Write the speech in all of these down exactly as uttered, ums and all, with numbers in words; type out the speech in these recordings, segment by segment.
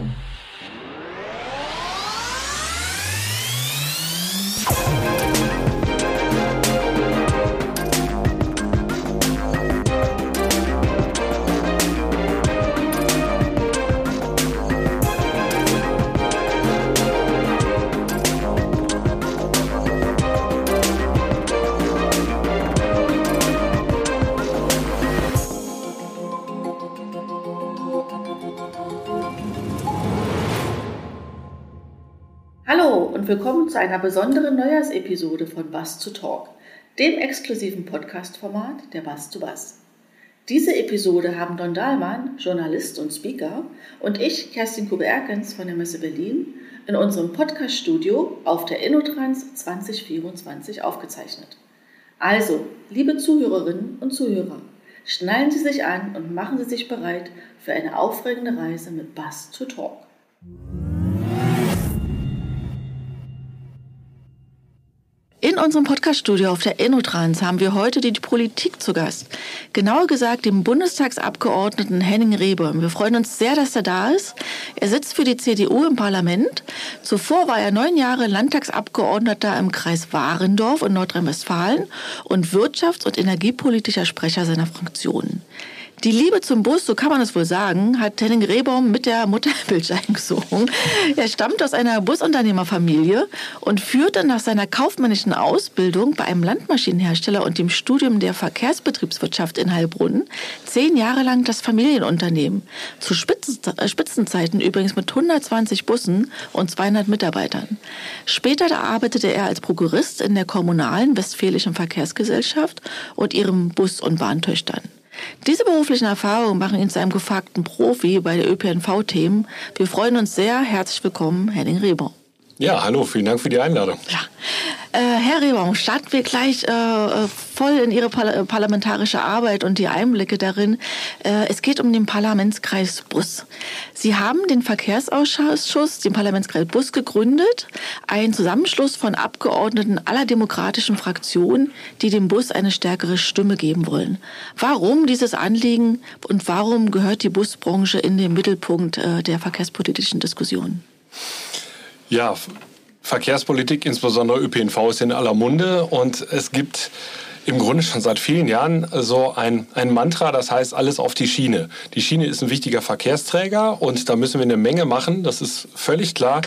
Hallo und willkommen zu einer besonderen Neujahrsepisode von Bass to Talk, dem exklusiven Podcast-Format der Bass to Bass. Diese Episode haben Don Dahlmann, Journalist und Speaker, und ich, Kerstin Kube-Erkens von der Messe Berlin, in unserem Podcast-Studio auf der InnoTrans zwanzig vierundzwanzig aufgezeichnet. Also, liebe Zuhörerinnen und Zuhörer, schnallen Sie sich an und machen Sie sich bereit für eine aufregende Reise mit Bass to Talk. In unserem Podcast-Studio auf der InnoTrans haben wir heute die Politik zu Gast. Genauer gesagt den Bundestagsabgeordneten Henning Rehbohm. Wir freuen uns sehr, dass er da ist. Er sitzt für die C D U im Parlament. Zuvor war er neun Jahre Landtagsabgeordneter im Kreis Warendorf in Nordrhein-Westfalen und wirtschafts- und energiepolitischer Sprecher seiner Fraktion. Die Liebe zum Bus, so kann man es wohl sagen, hat Henning Rehbohm mit der Muttermilch eingesogen. Er stammt aus einer Busunternehmerfamilie und führte nach seiner kaufmännischen Ausbildung bei einem Landmaschinenhersteller und dem Studium der Verkehrsbetriebswirtschaft in Heilbronn zehn Jahre lang das Familienunternehmen. Zu Spitzenzeiten übrigens mit hundertzwanzig Bussen und zweihundert Mitarbeitern. Später arbeitete er als Prokurist in der kommunalen Westfälischen Verkehrsgesellschaft und ihren Bus- und Bahntöchtern. Diese beruflichen Erfahrungen machen ihn zu einem gefragten Profi bei der Ö P N V-Themen. Wir freuen uns sehr. Herzlich willkommen, Henning Rehbohm. Ja, hallo, vielen Dank für die Einladung. Ja. Äh, Herr Rehbohm, starten wir gleich äh, voll in Ihre Par- parlamentarische Arbeit und die Einblicke darin. Äh, es geht um den Parlamentskreis Bus. Sie haben den Verkehrsausschuss, den Parlamentskreis Bus gegründet, ein Zusammenschluss von Abgeordneten aller demokratischen Fraktionen, die dem Bus eine stärkere Stimme geben wollen. Warum dieses Anliegen und warum gehört die Busbranche in den Mittelpunkt äh, der verkehrspolitischen Diskussionen? Ja, Verkehrspolitik, insbesondere Ö P N V, ist in aller Munde und es gibt im Grunde schon seit vielen Jahren so ein, ein Mantra, das heißt alles auf die Schiene. Die Schiene ist ein wichtiger Verkehrsträger und da müssen wir eine Menge machen, das ist völlig klar.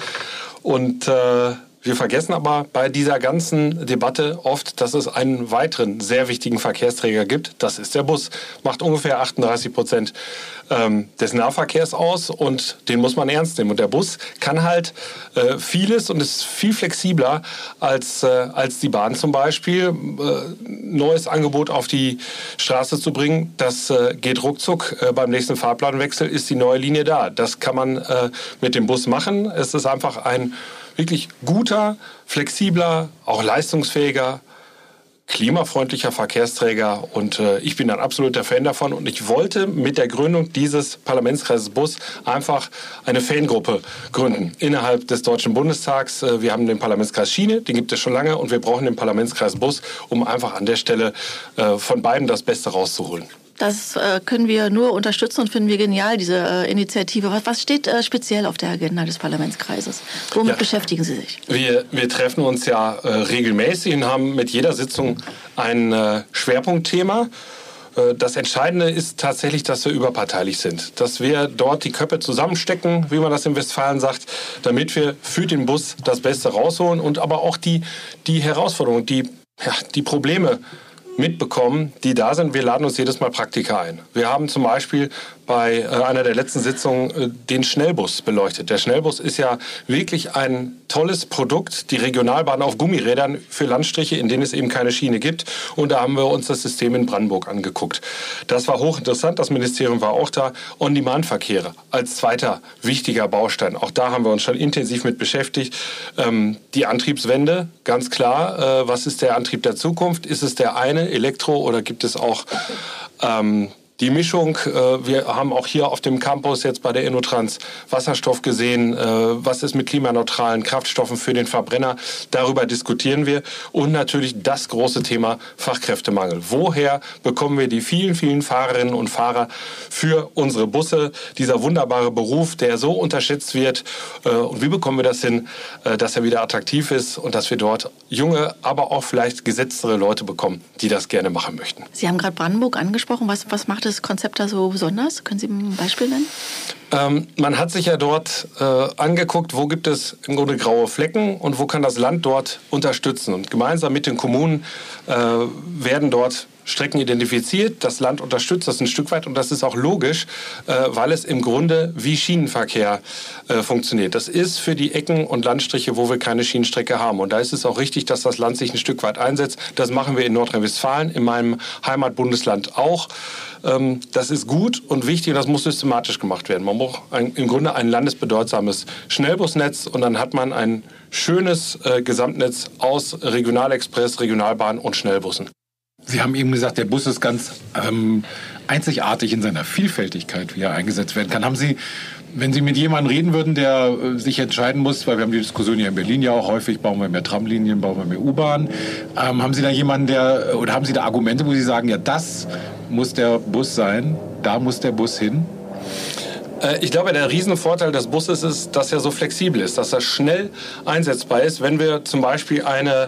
Und äh, wir vergessen aber bei dieser ganzen Debatte oft, dass es einen weiteren sehr wichtigen Verkehrsträger gibt. Das ist der Bus. Macht ungefähr achtunddreißig Prozent ähm, des Nahverkehrs aus und den muss man ernst nehmen. Und der Bus kann halt äh, vieles und ist viel flexibler als, äh, als die Bahn zum Beispiel. Äh, neues Angebot auf die Straße zu bringen, das äh, geht ruckzuck. Äh, beim nächsten Fahrplanwechsel ist die neue Linie da. Das kann man äh, mit dem Bus machen. Es ist einfach ein wirklich guter, flexibler, auch leistungsfähiger, klimafreundlicher Verkehrsträger und äh, ich bin ein absoluter Fan davon und ich wollte mit der Gründung dieses Parlamentskreises Bus einfach eine Fangruppe gründen innerhalb des Deutschen Bundestags. Äh, wir haben den Parlamentskreis Schiene, den gibt es schon lange und wir brauchen den Parlamentskreis Bus, um einfach an der Stelle äh, von beiden das Beste rauszuholen. Das äh, können wir nur unterstützen und finden wir genial, diese äh, Initiative. Was, was steht äh, speziell auf der Agenda des Parlamentskreises? Womit ja. beschäftigen Sie sich? Wir, wir treffen uns ja äh, regelmäßig und haben mit jeder Sitzung ein äh, Schwerpunktthema. Äh, das Entscheidende ist tatsächlich, dass wir überparteilich sind. Dass wir dort die Köpfe zusammenstecken, wie man das in Westfalen sagt, damit wir für den Bus das Beste rausholen und aber auch die, die Herausforderungen, die, ja, die Probleme mitbekommen, die da sind. Wir laden uns jedes Mal Praktiker ein. Wir haben zum Beispiel bei äh, einer der letzten Sitzungen äh, den Schnellbus beleuchtet. Der Schnellbus ist ja wirklich ein tolles Produkt, die Regionalbahn auf Gummirädern für Landstriche, in denen es eben keine Schiene gibt. Und da haben wir uns das System in Brandenburg angeguckt. Das war hochinteressant, das Ministerium war auch da. On-Demand-Verkehre als zweiter wichtiger Baustein. Auch da haben wir uns schon intensiv mit beschäftigt. Ähm, die Antriebswende, ganz klar. Äh, was ist der Antrieb der Zukunft? Ist es der eine, Elektro, oder gibt es auch ähm, Die Mischung, äh, wir haben auch hier auf dem Campus jetzt bei der InnoTrans Wasserstoff gesehen, äh, was ist mit klimaneutralen Kraftstoffen für den Verbrenner, darüber diskutieren wir. Und natürlich das große Thema Fachkräftemangel. Woher bekommen wir die vielen, vielen Fahrerinnen und Fahrer für unsere Busse? Dieser wunderbare Beruf, der so unterschätzt wird. Äh, und wie bekommen wir das hin, äh, dass er wieder attraktiv ist und dass wir dort junge, aber auch vielleicht gesetztere Leute bekommen, die das gerne machen möchten. Sie haben gerade Brandenburg angesprochen. Was, was macht das Konzept da so besonders? Können Sie ein Beispiel nennen? Ähm, man hat sich ja dort äh, angeguckt, wo gibt es im Grunde graue Flecken und wo kann das Land dort unterstützen. Und gemeinsam mit den Kommunen äh, werden dort Strecken identifiziert, das Land unterstützt das ein Stück weit und das ist auch logisch, äh, weil es im Grunde wie Schienenverkehr äh, funktioniert. Das ist für die Ecken und Landstriche, wo wir keine Schienenstrecke haben. Und da ist es auch richtig, dass das Land sich ein Stück weit einsetzt. Das machen wir in Nordrhein-Westfalen, in meinem Heimatbundesland auch. Ähm, das ist gut und wichtig und das muss systematisch gemacht werden. Man braucht ein, im Grunde ein landesbedeutsames Schnellbusnetz und dann hat man ein schönes äh, Gesamtnetz aus Regionalexpress, Regionalbahn und Schnellbussen. Sie haben eben gesagt, der Bus ist ganz ähm, einzigartig in seiner Vielfältigkeit, wie er eingesetzt werden kann. Haben Sie, wenn Sie mit jemandem reden würden, der äh, sich entscheiden muss, weil wir haben die Diskussion hier in Berlin ja auch häufig, bauen wir mehr Tramlinien, bauen wir mehr U-Bahn, ähm, haben Sie da jemanden, der, oder haben Sie da Argumente, wo Sie sagen, ja, das muss der Bus sein, da muss der Bus hin? Ich glaube, der Riesenvorteil des Busses ist, dass er so flexibel ist, dass er schnell einsetzbar ist, wenn wir zum Beispiel eine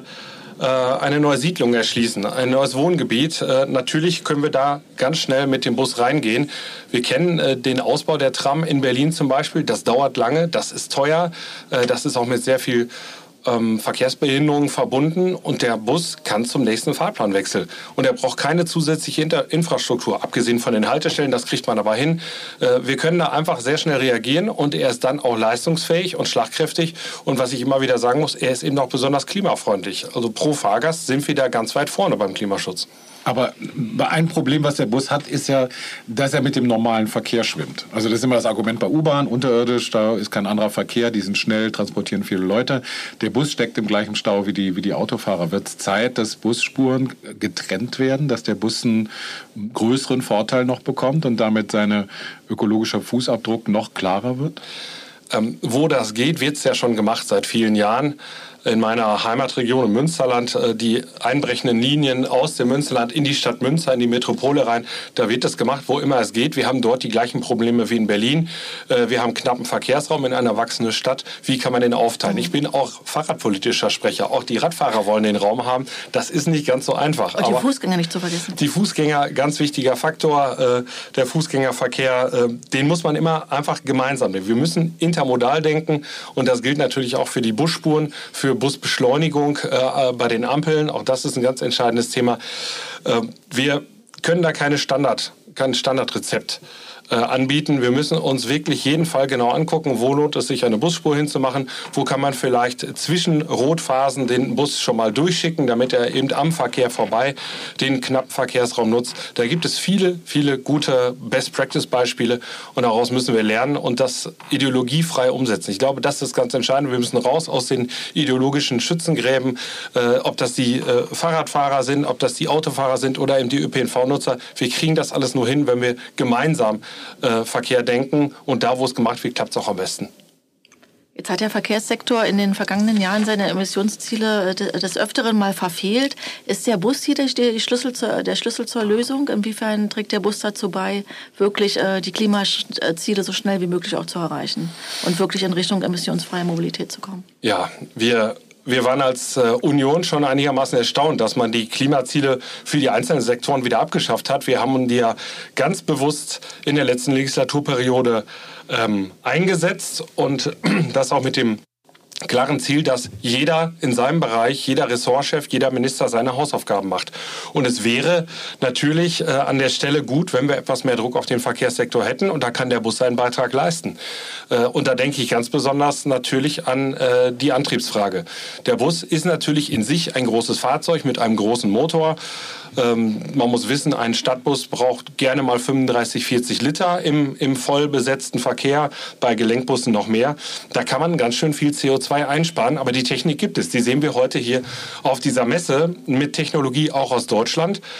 eine neue Siedlung erschließen, ein neues Wohngebiet. Natürlich können wir da ganz schnell mit dem Bus reingehen. Wir kennen den Ausbau der Tram in Berlin zum Beispiel. Das dauert lange, das ist teuer, das ist auch mit sehr viel ähm, Verkehrsbehinderungen verbunden und der Bus kann zum nächsten Fahrplanwechsel. Und er braucht keine zusätzliche Inter- Infrastruktur, abgesehen von den Haltestellen, das kriegt man aber hin. Äh, wir können da einfach sehr schnell reagieren und er ist dann auch leistungsfähig und schlagkräftig. Und was ich immer wieder sagen muss, er ist eben auch besonders klimafreundlich. Also pro Fahrgast sind wir da ganz weit vorne beim Klimaschutz. Aber ein Problem, was der Bus hat, ist ja, dass er mit dem normalen Verkehr schwimmt. Also das ist immer das Argument bei U-Bahn, unterirdisch, da ist kein anderer Verkehr, die sind schnell, transportieren viele Leute. Der Bus steckt im gleichen Stau wie die, wie die Autofahrer. Wird es Zeit, dass Busspuren getrennt werden, dass der Bus einen größeren Vorteil noch bekommt und damit sein ökologischer Fußabdruck noch klarer wird? Ähm, wo das geht, wird es ja schon gemacht seit vielen Jahren. In meiner Heimatregion im Münsterland, die einbrechenden Linien aus dem Münsterland in die Stadt Münster, in die Metropole rein, da wird das gemacht, wo immer es geht. Wir haben dort die gleichen Probleme wie in Berlin. Wir haben knappen Verkehrsraum in einer wachsenden Stadt. Wie kann man den aufteilen? Ich bin auch fahrradpolitischer Sprecher. Auch die Radfahrer wollen den Raum haben. Das ist nicht ganz so einfach. Und die Aber Fußgänger nicht zu vergessen. Die Fußgänger, ganz wichtiger Faktor. Der Fußgängerverkehr, den muss man immer einfach gemeinsam nehmen. Wir müssen intermodal denken und das gilt natürlich auch für die Busspuren, für Busbeschleunigung äh, bei den Ampeln. Auch das ist ein ganz entscheidendes Thema. Äh, wir können da keine Standard, kein Standardrezept äh, anbieten. Wir müssen uns wirklich jeden Fall genau angucken, wo lohnt es sich, eine Busspur hinzumachen, wo kann man vielleicht zwischen Rotphasen den Bus schon mal durchschicken, damit er eben am Verkehr vorbei den knappen Verkehrsraum nutzt. Da gibt es viele, viele gute Best-Practice-Beispiele und daraus müssen wir lernen und das ideologiefrei umsetzen. Ich glaube, das ist ganz entscheidend. Wir müssen raus aus den ideologischen Schützengräben, äh, ob das die äh, Fahrradfahrer sind, ob das die Autofahrer sind oder eben die Ö P N V-Nutzer. Wir kriegen das alles nur hin, wenn wir gemeinsam Äh, Verkehr denken und da, wo es gemacht wird, klappt es auch am besten. Jetzt hat der Verkehrssektor in den vergangenen Jahren seine Emissionsziele des Öfteren mal verfehlt. Ist der Bus hier der Schlüssel zur, der Schlüssel zur Lösung? Inwiefern trägt der Bus dazu bei, wirklich äh, die Klimaziele so schnell wie möglich auch zu erreichen und wirklich in Richtung emissionsfreie Mobilität zu kommen? Ja, wir Wir waren als äh, Union schon einigermaßen erstaunt, dass man die Klimaziele für die einzelnen Sektoren wieder abgeschafft hat. Wir haben die ja ganz bewusst in der letzten Legislaturperiode ähm, eingesetzt und das auch mit dem klaren Ziel, dass jeder in seinem Bereich, jeder Ressortchef, jeder Minister seine Hausaufgaben macht. Und es wäre natürlich äh, an der Stelle gut, wenn wir etwas mehr Druck auf den Verkehrssektor hätten und da kann der Bus seinen Beitrag leisten. Äh, und da denke ich ganz besonders natürlich an äh, die Antriebsfrage. Der Bus ist natürlich in sich ein großes Fahrzeug mit einem großen Motor. Ähm, man muss wissen, ein Stadtbus braucht gerne mal fünfunddreißig, vierzig Liter im, im voll besetzten Verkehr, bei Gelenkbussen noch mehr. Da kann man ganz schön viel C O zwei einsparen, aber die Technik gibt es. Die sehen wir heute hier auf dieser Messe mit Technologie auch aus Deutschland.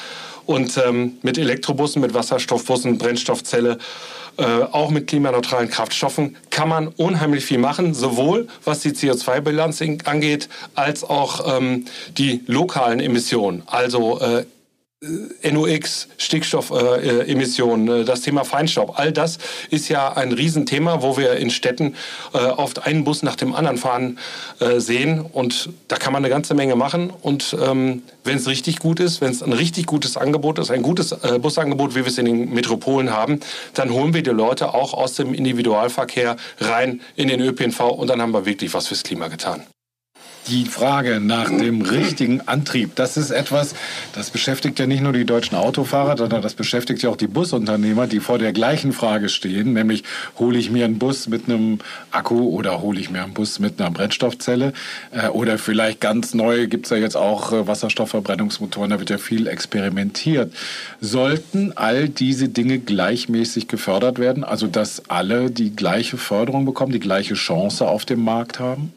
Und ähm, mit Elektrobussen, mit Wasserstoffbussen, Brennstoffzelle, äh, auch mit klimaneutralen Kraftstoffen kann man unheimlich viel machen, sowohl was die C O zwei Bilanz angeht, als auch ähm, die lokalen Emissionen. Also äh, N O X, Stickstoffemissionen, äh, das Thema Feinstaub, all das ist ja ein Riesenthema, wo wir in Städten äh, oft einen Bus nach dem anderen fahren äh, sehen, und da kann man eine ganze Menge machen. Und ähm, wenn es richtig gut ist, wenn es ein richtig gutes Angebot ist, ein gutes äh, Busangebot, wie wir es in den Metropolen haben, dann holen wir die Leute auch aus dem Individualverkehr rein in den Ö P N V, und dann haben wir wirklich was fürs Klima getan. Die Frage nach dem richtigen Antrieb, das ist etwas, das beschäftigt ja nicht nur die deutschen Autofahrer, sondern das beschäftigt ja auch die Busunternehmer, die vor der gleichen Frage stehen, nämlich hole ich mir einen Bus mit einem Akku oder hole ich mir einen Bus mit einer Brennstoffzelle, äh, oder vielleicht ganz neu gibt es ja jetzt auch äh, Wasserstoffverbrennungsmotoren, da wird ja viel experimentiert. Sollten all diese Dinge gleichmäßig gefördert werden, also dass alle die gleiche Förderung bekommen, die gleiche Chance auf dem Markt haben?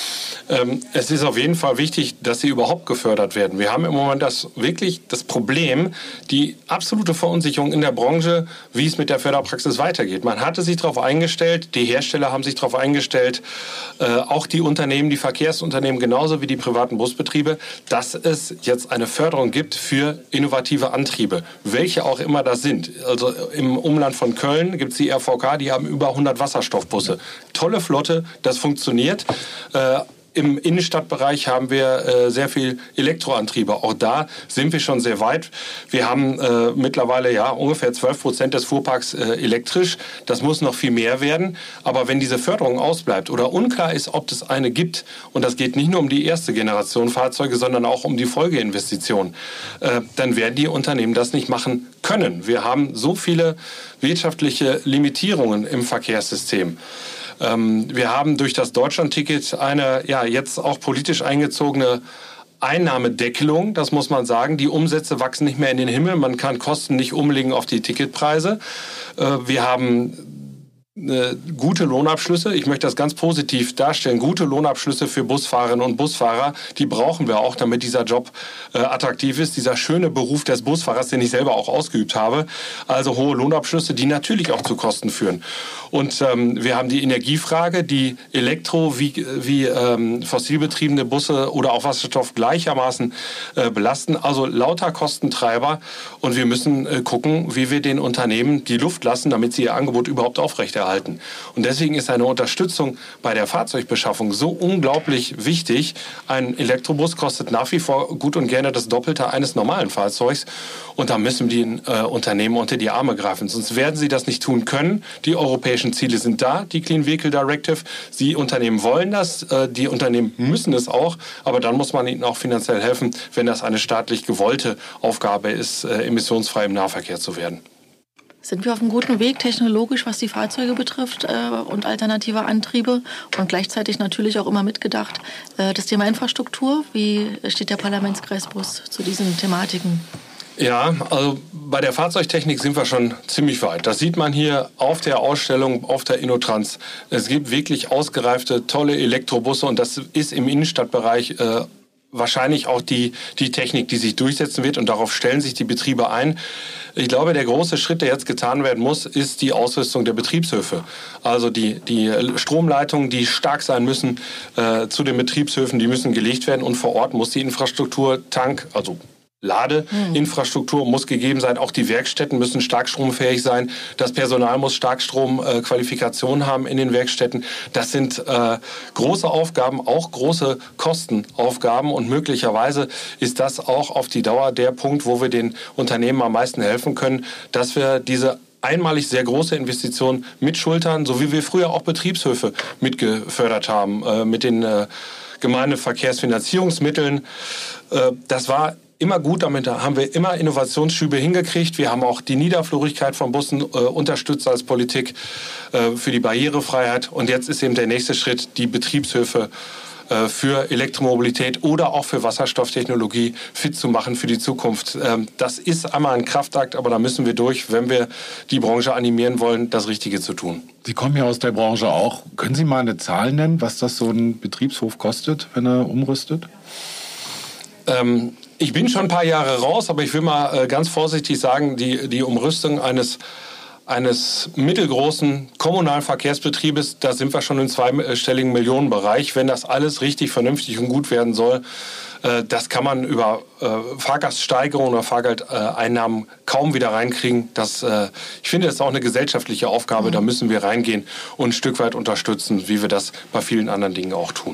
Es ist auf jeden Fall wichtig, dass sie überhaupt gefördert werden. Wir haben im Moment das wirklich das Problem, die absolute Verunsicherung in der Branche, wie es mit der Förderpraxis weitergeht. Man hatte sich darauf eingestellt, die Hersteller haben sich darauf eingestellt, äh, auch die Unternehmen, die Verkehrsunternehmen genauso wie die privaten Busbetriebe, dass es jetzt eine Förderung gibt für innovative Antriebe, welche auch immer das sind. Also im Umland von Köln gibt es die R V K, die haben über hundert Wasserstoffbusse. Tolle Flotte, das funktioniert. Äh, Im Innenstadtbereich haben wir äh, sehr viel Elektroantriebe. Auch da sind wir schon sehr weit. Wir haben äh, mittlerweile ja ungefähr zwölf Prozent des Fuhrparks äh, elektrisch. Das muss noch viel mehr werden. Aber wenn diese Förderung ausbleibt oder unklar ist, ob es eine gibt, und das geht nicht nur um die erste Generation Fahrzeuge, sondern auch um die Folgeinvestitionen, äh, dann werden die Unternehmen das nicht machen können. Wir haben so viele wirtschaftliche Limitierungen im Verkehrssystem. Wir haben durch das Deutschlandticket eine ja, jetzt auch politisch eingezogene Einnahmedeckelung, das muss man sagen. Die Umsätze wachsen nicht mehr in den Himmel. Man kann Kosten nicht umlegen auf die Ticketpreise. Wir haben äh, gute Lohnabschlüsse. Ich möchte das ganz positiv darstellen. Gute Lohnabschlüsse für Busfahrerinnen und Busfahrer, die brauchen wir auch, damit dieser Job äh, attraktiv ist. Dieser schöne Beruf des Busfahrers, den ich selber auch ausgeübt habe. Also hohe Lohnabschlüsse, die natürlich auch zu Kosten führen. Und ähm, wir haben die Energiefrage, die Elektro- wie, wie ähm, fossilbetriebene Busse oder auch Wasserstoff gleichermaßen äh, belasten. Also lauter Kostentreiber. Und wir müssen äh, gucken, wie wir den Unternehmen die Luft lassen, damit sie ihr Angebot überhaupt aufrechterhalten. Und deswegen ist eine Unterstützung bei der Fahrzeugbeschaffung so unglaublich wichtig. Ein Elektrobus kostet nach wie vor gut und gerne das Doppelte eines normalen Fahrzeugs. Und da müssen wir den äh, Unternehmen unter die Arme greifen. Sonst werden sie das nicht tun können. Die europäischen Ziele sind da, die Clean Vehicle Directive. Die Unternehmen wollen das, äh, die Unternehmen müssen es auch. Aber dann muss man ihnen auch finanziell helfen, wenn das eine staatlich gewollte Aufgabe ist, äh, emissionsfrei im Nahverkehr zu werden. Sind wir auf einem guten Weg technologisch, was die Fahrzeuge betrifft äh, und alternative Antriebe, und gleichzeitig natürlich auch immer mitgedacht äh, das Thema Infrastruktur? Wie steht der Parlamentskreis Bus zu diesen Thematiken? Ja, also bei der Fahrzeugtechnik sind wir schon ziemlich weit. Das sieht man hier auf der Ausstellung, auf der InnoTrans. Es gibt wirklich ausgereifte, tolle Elektrobusse, und das ist im Innenstadtbereich äh, wahrscheinlich auch die, die Technik, die sich durchsetzen wird, und darauf stellen sich die Betriebe ein. Ich glaube, der große Schritt, der jetzt getan werden muss, ist die Ausrüstung der Betriebshöfe. Also die, die Stromleitungen, die stark sein müssen äh, zu den Betriebshöfen, die müssen gelegt werden, und vor Ort muss die Infrastruktur, Tank, also Ladeinfrastruktur muss gegeben sein. Auch die Werkstätten müssen starkstromfähig sein. Das Personal muss Starkstromqualifikationen haben in den Werkstätten. Das sind äh, große Aufgaben, auch große Kostenaufgaben. Und möglicherweise ist das auch auf die Dauer der Punkt, wo wir den Unternehmen am meisten helfen können, dass wir diese einmalig sehr große Investitionen mitschultern, so wie wir früher auch Betriebshöfe mitgefördert haben, äh, mit den äh, Gemeindeverkehrsfinanzierungsmitteln. Äh, das war immer gut, damit haben wir immer Innovationsschübe hingekriegt. Wir haben auch die Niederflurigkeit von Bussen äh, unterstützt als Politik äh, für die Barrierefreiheit. Und jetzt ist eben der nächste Schritt, die Betriebshöfe äh, für Elektromobilität oder auch für Wasserstofftechnologie fit zu machen für die Zukunft. Ähm, das ist einmal ein Kraftakt, aber da müssen wir durch, wenn wir die Branche animieren wollen, das Richtige zu tun. Sie kommen ja aus der Branche auch. Können Sie mal eine Zahl nennen, was das so ein Betriebshof kostet, wenn er umrüstet? Ähm, Ich bin schon ein paar Jahre raus, aber ich will mal äh, ganz vorsichtig sagen, die, die Umrüstung eines, eines mittelgroßen kommunalen Verkehrsbetriebes, da sind wir schon im zweistelligen Millionenbereich. Wenn das alles richtig, vernünftig und gut werden soll, äh, das kann man über äh, Fahrgaststeigerung oder Fahrgeldeinnahmen kaum wieder reinkriegen. Das, äh, ich finde, das ist auch eine gesellschaftliche Aufgabe. Mhm. Da müssen wir reingehen und ein Stück weit unterstützen, wie wir das bei vielen anderen Dingen auch tun.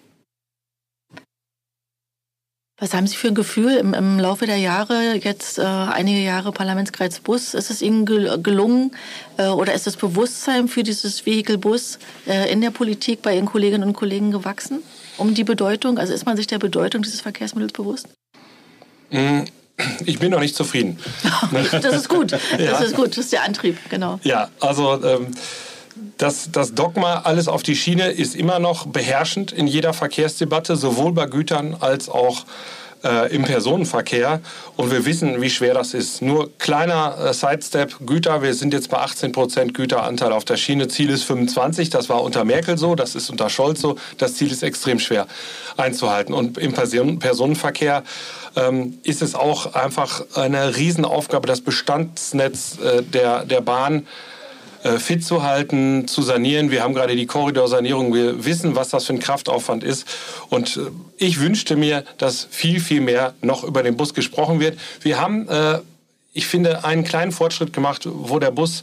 Was haben Sie für ein Gefühl im, im Laufe der Jahre, jetzt äh, einige Jahre Parlamentskreis Bus, ist es Ihnen gel- gelungen äh, oder ist das Bewusstsein für dieses Vehikel Bus äh, in der Politik bei Ihren Kolleginnen und Kollegen gewachsen? Um die Bedeutung, also ist man sich der Bedeutung dieses Verkehrsmittels bewusst? Ich bin noch nicht zufrieden. Das ist gut, das ja. ist gut, das ist der Antrieb, genau. Ja, also ähm, das, das Dogma, alles auf die Schiene, ist immer noch beherrschend in jeder Verkehrsdebatte, sowohl bei Gütern als auch äh, im Personenverkehr. Und wir wissen, wie schwer das ist. Nur kleiner äh, Sidestep, Güter, wir sind jetzt bei achtzehn Prozent Güteranteil auf der Schiene. Ziel ist fünfundzwanzig, das war unter Merkel so, das ist unter Scholz so. Das Ziel ist extrem schwer einzuhalten. Und im Person- Personenverkehr ähm, ist es auch einfach eine Riesenaufgabe, das Bestandsnetz äh, der, der Bahn fit zu halten, zu sanieren. Wir haben gerade die Korridorsanierung. Wir wissen, was das für ein Kraftaufwand ist. Und ich wünschte mir, dass viel, viel mehr noch über den Bus gesprochen wird. Wir haben, äh, ich finde, einen kleinen Fortschritt gemacht, wo der Bus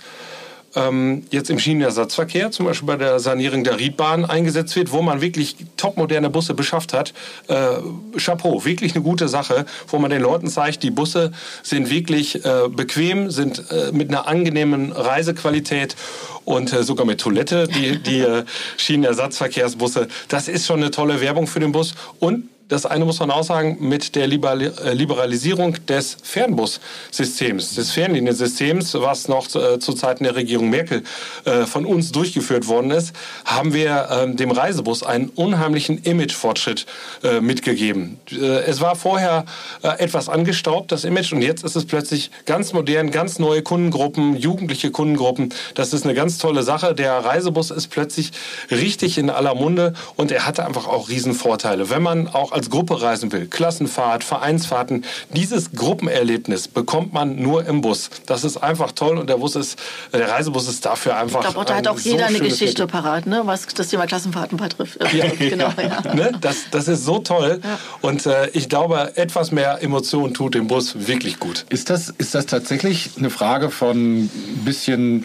ähm, jetzt im Schienenersatzverkehr, zum Beispiel bei der Sanierung der Riedbahn eingesetzt wird, wo man wirklich topmoderne Busse beschafft hat. Äh, Chapeau, wirklich eine gute Sache, wo man den Leuten zeigt, die Busse sind wirklich äh, bequem, sind äh, mit einer angenehmen Reisequalität und äh, sogar mit Toilette, die, die äh, Schienenersatzverkehrsbusse. Das ist schon eine tolle Werbung für den Bus. Und das eine muss man auch sagen, mit der Liberalisierung des Fernbussystems, des Fernliniensystems, was noch äh, zu Zeiten der Regierung Merkel äh, von uns durchgeführt worden ist, haben wir äh, dem Reisebus einen unheimlichen Imagefortschritt äh, mitgegeben. Äh, es war vorher äh, etwas angestaubt, das Image, und jetzt ist es plötzlich ganz modern, ganz neue Kundengruppen, jugendliche Kundengruppen. Das ist eine ganz tolle Sache. Der Reisebus ist plötzlich richtig in aller Munde und er hatte einfach auch Riesenvorteile. Wenn man auch als Gruppe reisen will, Klassenfahrt, Vereinsfahrten, dieses Gruppenerlebnis bekommt man nur im Bus. Das ist einfach toll und der Bus ist, der Reisebus ist dafür einfach. Ich glaube, da hat auch jeder so eine Geschichte parat, ne, was das Thema Klassenfahrten betrifft. Ja, genau, ja. Ja. Ne? Das, das ist so toll ja. Und äh, ich glaube, etwas mehr Emotion tut dem Bus wirklich gut. Ist das, ist das tatsächlich eine Frage von ein bisschen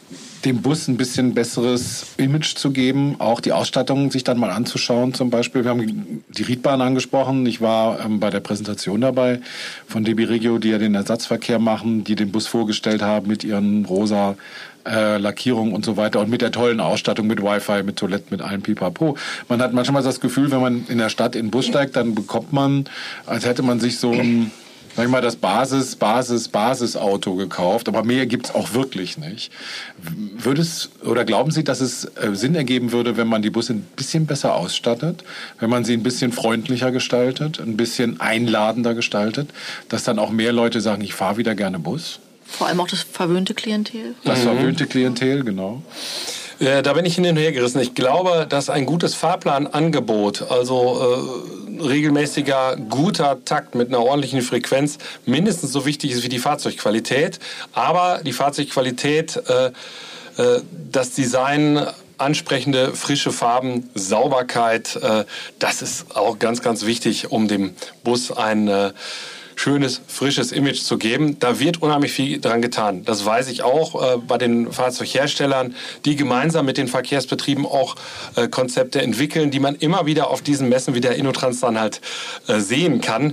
dem Bus ein bisschen besseres Image zu geben, auch die Ausstattung sich dann mal anzuschauen zum Beispiel. Wir haben die Riedbahn angesprochen. Ich war ähm, bei der Präsentation dabei von D B Regio, die ja den Ersatzverkehr machen, die den Bus vorgestellt haben mit ihren rosa äh, Lackierungen und so weiter und mit der tollen Ausstattung, mit Wi-Fi, mit Toiletten, mit allem Pipapo. Man hat manchmal das Gefühl, wenn man in der Stadt in den Bus steigt, dann bekommt man, als hätte man sich so ein sag ich mal, das Basis, Basis, Basisauto gekauft, aber mehr gibt's auch wirklich nicht. Würde es, oder glauben Sie, dass es äh, Sinn ergeben würde, wenn man die Busse ein bisschen besser ausstattet, wenn man sie ein bisschen freundlicher gestaltet, ein bisschen einladender gestaltet, dass dann auch mehr Leute sagen, ich fahre wieder gerne Bus? Vor allem auch das verwöhnte Klientel. Das verwöhnte Klientel, genau. Ja, da bin ich hin und her gerissen. Ich glaube, dass ein gutes Fahrplanangebot, also äh, regelmäßiger, guter Takt mit einer ordentlichen Frequenz mindestens so wichtig ist wie die Fahrzeugqualität. Aber die Fahrzeugqualität, äh, äh, das Design, ansprechende, frische Farben, Sauberkeit, äh, das ist auch ganz, ganz wichtig, um dem Bus ein äh, schönes, frisches Image zu geben. Da wird unheimlich viel dran getan. Das weiß ich auch äh, bei den Fahrzeugherstellern, die gemeinsam mit den Verkehrsbetrieben auch äh, Konzepte entwickeln, die man immer wieder auf diesen Messen wie der InnoTrans dann halt äh, sehen kann.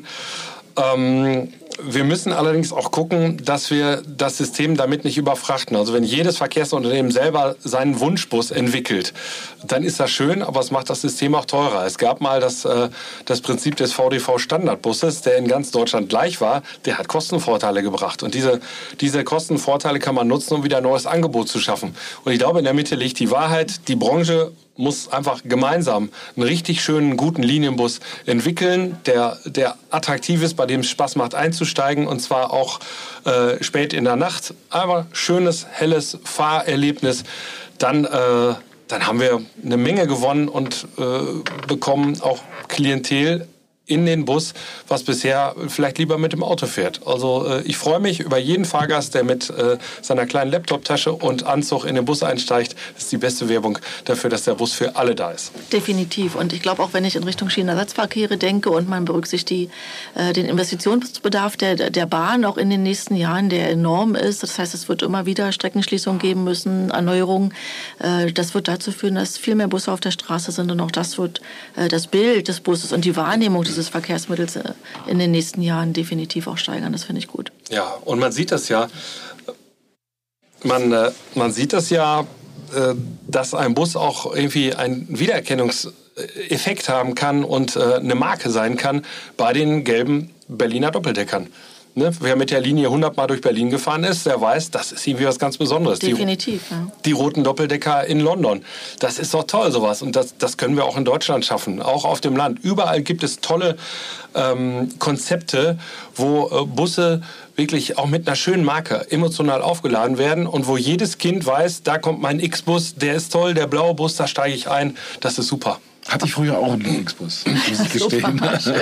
Ähm, wir müssen allerdings auch gucken, dass wir das System damit nicht überfrachten. Also wenn jedes Verkehrsunternehmen selber seinen Wunschbus entwickelt, dann ist das schön, aber es macht das System auch teurer. Es gab mal das, äh, das Prinzip des V D V-Standardbusses, der in ganz Deutschland gleich war, der hat Kostenvorteile gebracht. Und diese, diese Kostenvorteile kann man nutzen, um wieder ein neues Angebot zu schaffen. Und ich glaube, in der Mitte liegt die Wahrheit. Die Branche muss einfach gemeinsam einen richtig schönen, guten Linienbus entwickeln, der, der attraktiv ist, bei dem es Spaß macht einzusteigen, und zwar auch äh, spät in der Nacht. Aber schönes, helles Fahrerlebnis. Dann, äh, dann haben wir eine Menge gewonnen und äh, bekommen auch Klientel in den Bus, was bisher vielleicht lieber mit dem Auto fährt. Also äh, ich freue mich über jeden Fahrgast, der mit äh, seiner kleinen Laptoptasche und Anzug in den Bus einsteigt. Das ist die beste Werbung dafür, dass der Bus für alle da ist. Definitiv. Und ich glaube auch, wenn ich in Richtung Schienenersatzverkehre denke und man berücksichtigt die, äh, den Investitionsbedarf der, der Bahn auch in den nächsten Jahren, der enorm ist. Das heißt, es wird immer wieder Streckenschließungen geben müssen, Erneuerungen. Äh, das wird dazu führen, dass viel mehr Busse auf der Straße sind und auch das wird äh, das Bild des Busses und die Wahrnehmung des dieses Verkehrsmittels in den nächsten Jahren definitiv auch steigern. Das finde ich gut. Ja, und man sieht das ja, man, man sieht das ja, dass ein Bus auch irgendwie einen Wiedererkennungseffekt haben kann und eine Marke sein kann bei den gelben Berliner Doppeldeckern. Ne? Wer mit der Linie hundert Mal durch Berlin gefahren ist, der weiß, das ist irgendwie was ganz Besonderes. Definitiv, die, ja. Die roten Doppeldecker in London. Das ist doch toll, sowas. Und das, das können wir auch in Deutschland schaffen, auch auf dem Land. Überall gibt es tolle ähm, Konzepte, wo äh, Busse wirklich auch mit einer schönen Marke emotional aufgeladen werden und wo jedes Kind weiß, da kommt mein X-Bus, der ist toll, der blaue Bus, da steige ich ein, das ist super. Hatte ich früher auch einen Lieblingsbus, muss ich gestehen.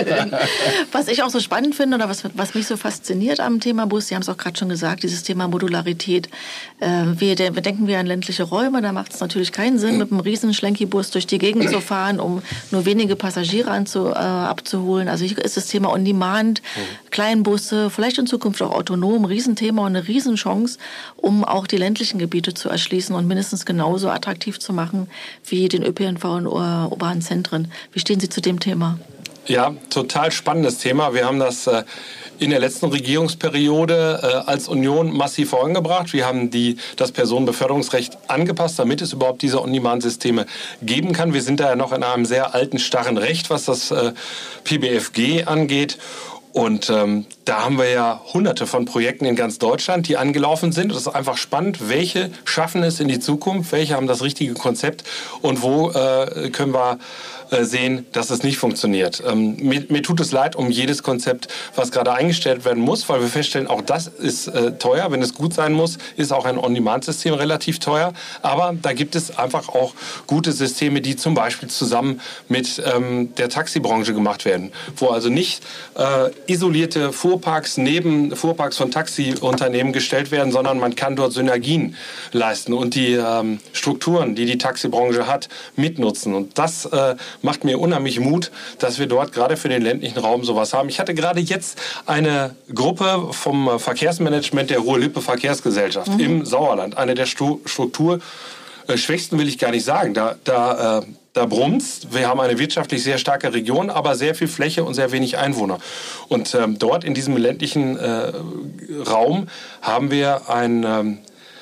Was ich auch so spannend finde oder was, was mich so fasziniert am Thema Bus, Sie haben es auch gerade schon gesagt, dieses Thema Modularität. Äh, wir, wir denken wir an ländliche Räume, da macht es natürlich keinen Sinn, mit einem riesen Schlenki-Bus durch die Gegend zu fahren, um nur wenige Passagiere anzu, äh, abzuholen. Also hier ist das Thema On-Demand, mhm. Kleinbusse, vielleicht in Zukunft auch autonom, Riesenthema und eine Riesenchance, um auch die ländlichen Gebiete zu erschließen und mindestens genauso attraktiv zu machen wie den Ö P N V in urbanen Zentren. Wie stehen Sie zu dem Thema? Ja, total spannendes Thema. Wir haben das äh, in der letzten Regierungsperiode äh, als Union massiv vorangebracht. Wir haben die, das Personenbeförderungsrecht angepasst, damit es überhaupt diese On-Demand-Systeme geben kann. Wir sind da ja noch in einem sehr alten, starren Recht, was das äh, P B F G angeht. Und ähm, da haben wir ja hunderte von Projekten in ganz Deutschland, die angelaufen sind. Es ist einfach spannend, welche schaffen es in die Zukunft, welche haben das richtige Konzept und wo äh, können wir äh, sehen, dass es nicht funktioniert. Ähm, mir, mir tut es leid um jedes Konzept, was gerade eingestellt werden muss, weil wir feststellen, auch das ist äh, teuer. Wenn es gut sein muss, ist auch ein On-Demand-System relativ teuer. Aber da gibt es einfach auch gute Systeme, die zum Beispiel zusammen mit ähm, der Taxibranche gemacht werden, wo also nicht äh, isolierte Fuhrparks neben Fuhrparks von Taxiunternehmen gestellt werden, sondern man kann dort Synergien leisten und die ähm, Strukturen, die die Taxibranche hat, mitnutzen. Und das äh, macht mir unheimlich Mut, dass wir dort gerade für den ländlichen Raum sowas haben. Ich hatte gerade jetzt eine Gruppe vom Verkehrsmanagement der Ruhr-Lippe Verkehrsgesellschaft mhm. im Sauerland, eine der Strukturschwächsten will ich gar nicht sagen. Da, da äh, Da brummt's. Wir haben eine wirtschaftlich sehr starke Region, aber sehr viel Fläche und sehr wenig Einwohner. Und ähm, dort in diesem ländlichen äh, Raum haben wir ein ähm,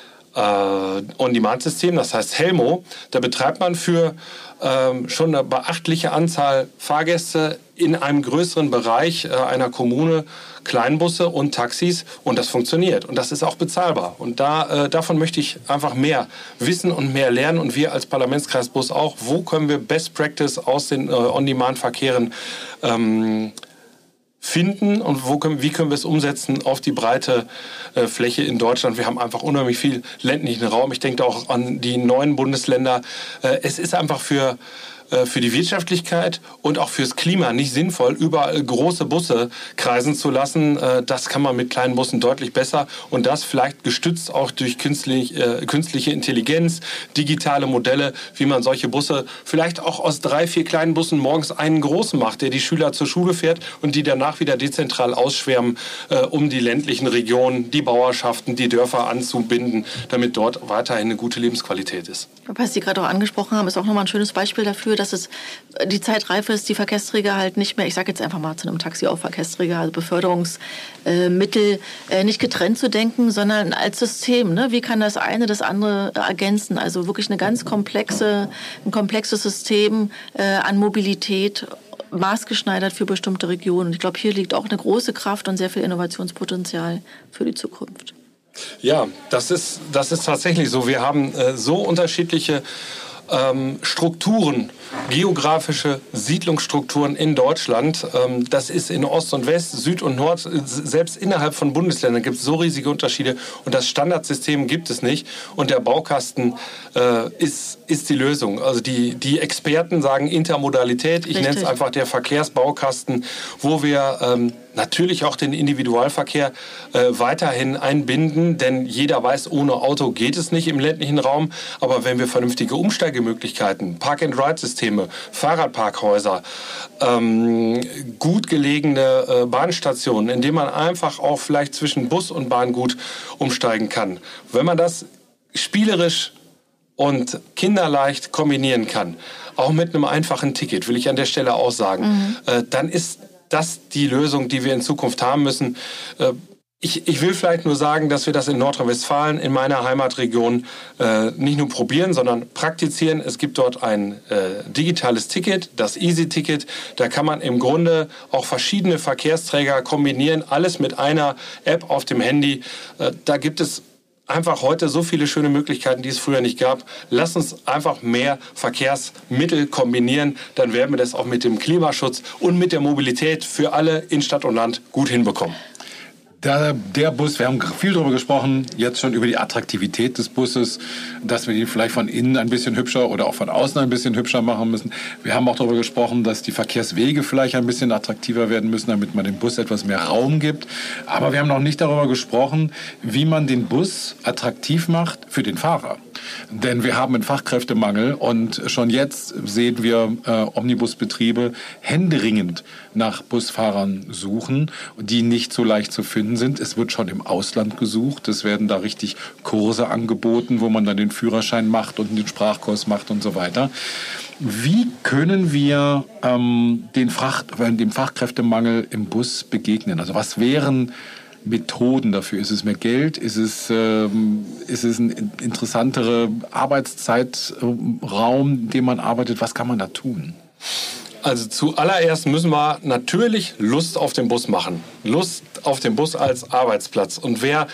äh, On-Demand-System, das heißt Helmo. Da betreibt man für ähm, schon eine beachtliche Anzahl Fahrgäste in einem größeren Bereich äh, einer Kommune Kleinbusse und Taxis und das funktioniert und das ist auch bezahlbar und da, äh, davon möchte ich einfach mehr wissen und mehr lernen und wir als Parlamentskreis Bus auch, wo können wir Best Practice aus den äh, On-Demand-Verkehren ähm, finden und wo können, wie können wir es umsetzen auf die breite äh, Fläche in Deutschland. Wir haben einfach unheimlich viel ländlichen Raum. Ich denke auch an die neuen Bundesländer. Äh, es ist einfach für für die Wirtschaftlichkeit und auch fürs Klima nicht sinnvoll, überall große Busse kreisen zu lassen. Das kann man mit kleinen Bussen deutlich besser und das vielleicht gestützt auch durch künstlich, äh, künstliche Intelligenz, digitale Modelle, wie man solche Busse vielleicht auch aus drei, vier kleinen Bussen morgens einen großen macht, der die Schüler zur Schule fährt und die danach wieder dezentral ausschwärmen, äh, um die ländlichen Regionen, die Bauerschaften, die Dörfer anzubinden, damit dort weiterhin eine gute Lebensqualität ist. Was Sie gerade auch angesprochen haben, ist auch nochmal ein schönes Beispiel dafür, dass es die Zeit reif ist, die Verkehrsträger halt nicht mehr, ich sage jetzt einfach mal zu einem Taxi auch Verkehrsträger, also Beförderungsmittel, äh, nicht getrennt zu denken, sondern als System. Ne? Wie kann das eine das andere ergänzen? Also wirklich eine ganz komplexe, ein komplexes System äh, an Mobilität, maßgeschneidert für bestimmte Regionen. Und ich glaube, hier liegt auch eine große Kraft und sehr viel Innovationspotenzial für die Zukunft. Ja, das ist, das ist tatsächlich so. Wir haben äh, so unterschiedliche ähm, Strukturen, geografische Siedlungsstrukturen in Deutschland. Ähm, das ist in Ost und West, Süd und Nord, selbst innerhalb von Bundesländern gibt es so riesige Unterschiede und das Standardsystem gibt es nicht. Und der Baukasten äh, ist, ist die Lösung. Also die, die Experten sagen Intermodalität, ich nenne es einfach der Verkehrsbaukasten, wo wir ähm, natürlich auch den Individualverkehr äh, weiterhin einbinden, denn jeder weiß, ohne Auto geht es nicht im ländlichen Raum. Aber wenn wir vernünftige Umsteigemöglichkeiten, Park-and-Ride-Systeme, Fahrradparkhäuser, ähm, gut gelegene äh, Bahnstationen, in denen man einfach auch vielleicht zwischen Bus und Bahn gut umsteigen kann. Wenn man das spielerisch und kinderleicht kombinieren kann, auch mit einem einfachen Ticket, will ich an der Stelle auch sagen, mhm. äh, dann ist das die Lösung, die wir in Zukunft haben müssen. Ich, ich will vielleicht nur sagen, dass wir das in Nordrhein-Westfalen, in meiner Heimatregion, äh, nicht nur probieren, sondern praktizieren. Es gibt dort ein äh, digitales Ticket, das Easy-Ticket. Da kann man im Grunde auch verschiedene Verkehrsträger kombinieren, alles mit einer App auf dem Handy. Äh, da gibt es einfach heute so viele schöne Möglichkeiten, die es früher nicht gab. Lass uns einfach mehr Verkehrsmittel kombinieren. Dann werden wir das auch mit dem Klimaschutz und mit der Mobilität für alle in Stadt und Land gut hinbekommen. Der, der Bus, wir haben viel darüber gesprochen, jetzt schon über die Attraktivität des Busses, dass wir ihn vielleicht von innen ein bisschen hübscher oder auch von außen ein bisschen hübscher machen müssen. Wir haben auch darüber gesprochen, dass die Verkehrswege vielleicht ein bisschen attraktiver werden müssen, damit man dem Bus etwas mehr Raum gibt. Aber wir haben noch nicht darüber gesprochen, wie man den Bus attraktiv macht für den Fahrer. Denn wir haben einen Fachkräftemangel und schon jetzt sehen wir äh, Omnibusbetriebe händeringend nach Busfahrern suchen, die nicht so leicht zu finden sind. Es wird schon im Ausland gesucht. Es werden da richtig Kurse angeboten, wo man dann den Führerschein macht und den Sprachkurs macht und so weiter. Wie können wir ähm, den Fach, dem Fachkräftemangel im Bus begegnen? Also was wären Methoden dafür? Ist es mehr Geld? Ist es, ähm, ist es ein interessanterer Arbeitszeitraum, in dem man arbeitet? Was kann man da tun? Also zuallererst müssen wir natürlich Lust auf den Bus machen. Lust auf den Bus als Arbeitsplatz. Und wer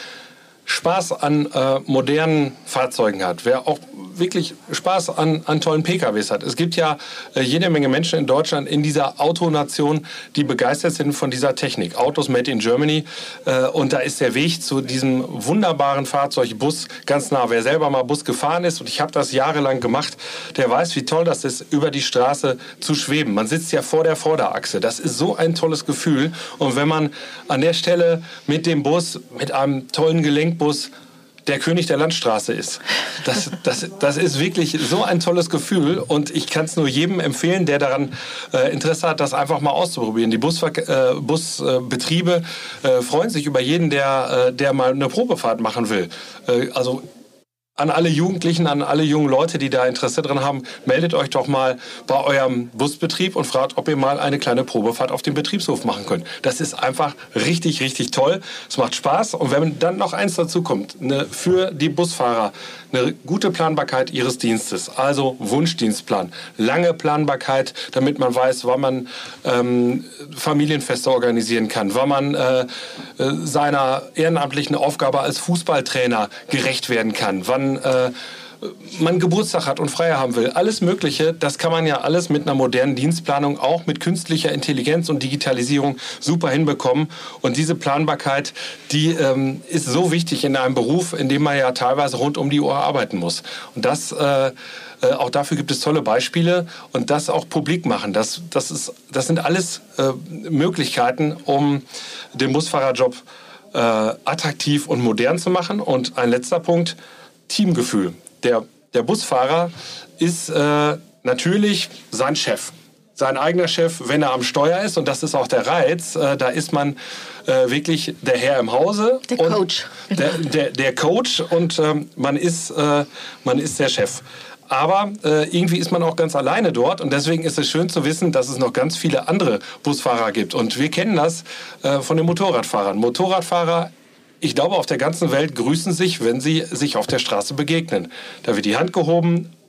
Spaß an äh, modernen Fahrzeugen hat, wer auch wirklich Spaß an, an tollen P K Ws hat. Es gibt ja äh, jede Menge Menschen in Deutschland, in dieser Autonation, die begeistert sind von dieser Technik. Autos made in Germany. Äh, und da ist der Weg zu diesem wunderbaren Fahrzeug Bus ganz nah. Wer selber mal Bus gefahren ist, und ich habe das jahrelang gemacht, der weiß, wie toll das ist, über die Straße zu schweben. Man sitzt ja vor der Vorderachse. Das ist so ein tolles Gefühl. Und wenn man an der Stelle mit dem Bus, mit einem tollen Gelenkbus, der König der Landstraße ist. Das, das, das ist wirklich so ein tolles Gefühl und ich kann es nur jedem empfehlen, der daran äh, Interesse hat, das einfach mal auszuprobieren. Die Busver- äh, Busbetriebe äh, freuen sich über jeden, der, äh, der mal eine Probefahrt machen will. Äh, also an alle Jugendlichen, an alle jungen Leute, die da Interesse dran haben, meldet euch doch mal bei eurem Busbetrieb und fragt, ob ihr mal eine kleine Probefahrt auf dem Betriebshof machen könnt. Das ist einfach richtig, richtig toll. Es macht Spaß. Und wenn dann noch eins dazu kommt, eine, für die Busfahrer eine gute Planbarkeit ihres Dienstes, also Wunschdienstplan, lange Planbarkeit, damit man weiß, wann man ähm, Familienfeste organisieren kann, wann man äh, seiner ehrenamtlichen Aufgabe als Fußballtrainer gerecht werden kann, wann äh, man Geburtstag hat und frei haben will. Alles Mögliche, das kann man ja alles mit einer modernen Dienstplanung, auch mit künstlicher Intelligenz und Digitalisierung super hinbekommen. Und diese Planbarkeit, die ähm, ist so wichtig in einem Beruf, in dem man ja teilweise rund um die Uhr arbeiten muss. Und das, äh, äh, auch dafür gibt es tolle Beispiele und das auch publik machen. Das, das, ist, das sind alles äh, Möglichkeiten, um den Busfahrerjob äh, attraktiv und modern zu machen. Und ein letzter Punkt, Teamgefühl. Der, der Busfahrer ist äh, natürlich sein Chef. Sein eigener Chef, wenn er am Steuer ist. Und das ist auch der Reiz. Äh, da ist man äh, wirklich der Herr im Hause. Der Coach. Der, der, der Coach und ähm, man, ist, äh, man ist der Chef. Aber äh, irgendwie ist man auch ganz alleine dort. Und deswegen ist es schön zu wissen, dass es noch ganz viele andere Busfahrer gibt. Und wir kennen das äh, von den Motorradfahrern. Motorradfahrer, ich glaube, auf der ganzen Welt grüßen sich, wenn sie sich auf der Straße begegnen. Da wird die Hand gehoben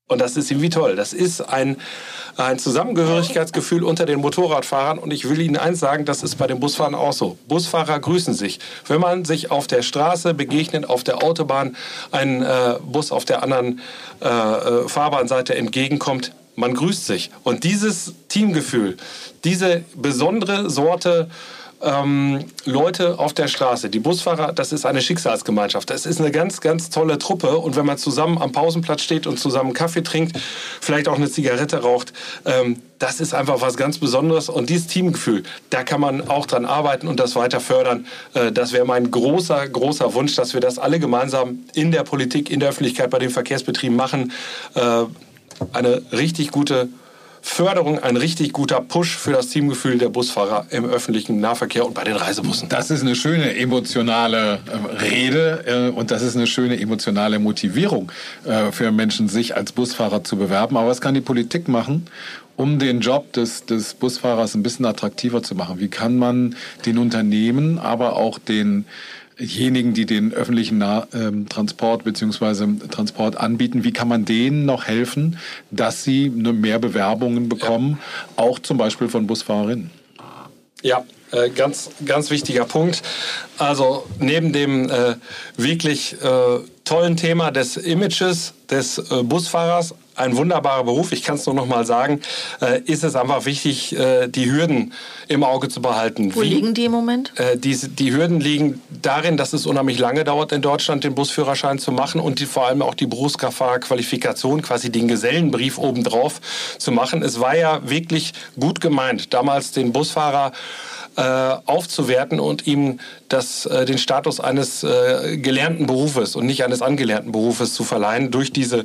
Und das ist irgendwie toll. Das ist ein, ein Zusammengehörigkeitsgefühl unter den Motorradfahrern. Und ich will Ihnen eins sagen, das ist bei den Busfahrern auch so. Busfahrer grüßen sich. Wenn man sich auf der Straße begegnet, auf der Autobahn, ein äh, Bus auf der anderen äh, Fahrbahnseite entgegenkommt, man grüßt sich. Und dieses Teamgefühl, diese besondere Sorte Ähm, Leute auf der Straße, die Busfahrer, das ist eine Schicksalsgemeinschaft. Das ist eine ganz, ganz tolle Truppe. Und wenn man zusammen am Pausenplatz steht und zusammen Kaffee trinkt, vielleicht auch eine Zigarette raucht, ähm, das ist einfach was ganz Besonderes. Und dieses Teamgefühl, da kann man auch dran arbeiten und das weiter fördern. Äh, das wäre mein großer, großer Wunsch, dass wir das alle gemeinsam in der Politik, in der Öffentlichkeit, bei den Verkehrsbetrieben machen. Äh, eine richtig gute Förderung, ein richtig guter Push für das Teamgefühl der Busfahrer im öffentlichen Nahverkehr und bei den Reisebussen. Das ist eine schöne emotionale äh, Rede äh, und das ist eine schöne emotionale Motivierung äh, für Menschen, sich als Busfahrer zu bewerben. Aber was kann die Politik machen, um den Job des, des Busfahrers ein bisschen attraktiver zu machen? Wie kann man den Unternehmen, aber auch den diejenigen, die den öffentlichen Na- ähm, Transport bzw. Transport anbieten, wie kann man denen noch helfen, dass sie ne, mehr Bewerbungen bekommen, ja. auch zum Beispiel von Busfahrerinnen? Ja, äh, ganz, ganz wichtiger Punkt. Also neben dem äh, wirklich äh, tollen Thema des Images des äh, Busfahrers, ein wunderbarer Beruf, ich kann es nur noch mal sagen, äh, ist es einfach wichtig, äh, die Hürden im Auge zu behalten. Wo Wie, liegen die im Moment? Äh, die, die Hürden liegen darin, dass es unheimlich lange dauert, in Deutschland den Busführerschein zu machen und die, vor allem auch die Berufskraftfahrerqualifikation, quasi den Gesellenbrief obendrauf zu machen. Es war ja wirklich gut gemeint, damals den Busfahrer äh, aufzuwerten und ihm das, äh, den Status eines äh, gelernten Berufes und nicht eines angelernten Berufes zu verleihen durch diese